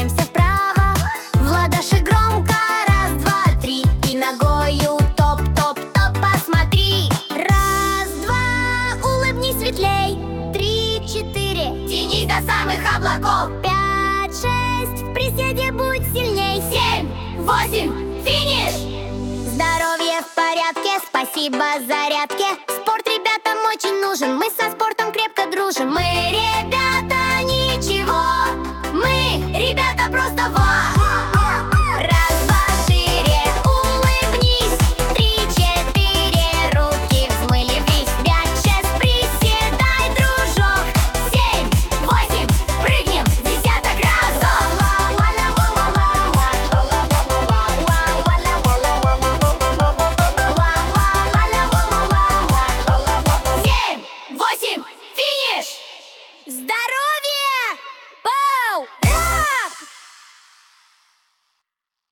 качаемся вправо. В ладоши громко, раз, два, три. И ногою топ, топ, топ, посмотри. Раз, два, улыбнись светлей. 3, 4, тянись до самых облаков. 5, 6, в приседе будь сильней. 7, 8, финиш! Здоровье в порядке, спасибо зарядке. Спорт ребятам очень нужен, мы со спортом крепко дружим. Мы ребята ничего, мы ребята просто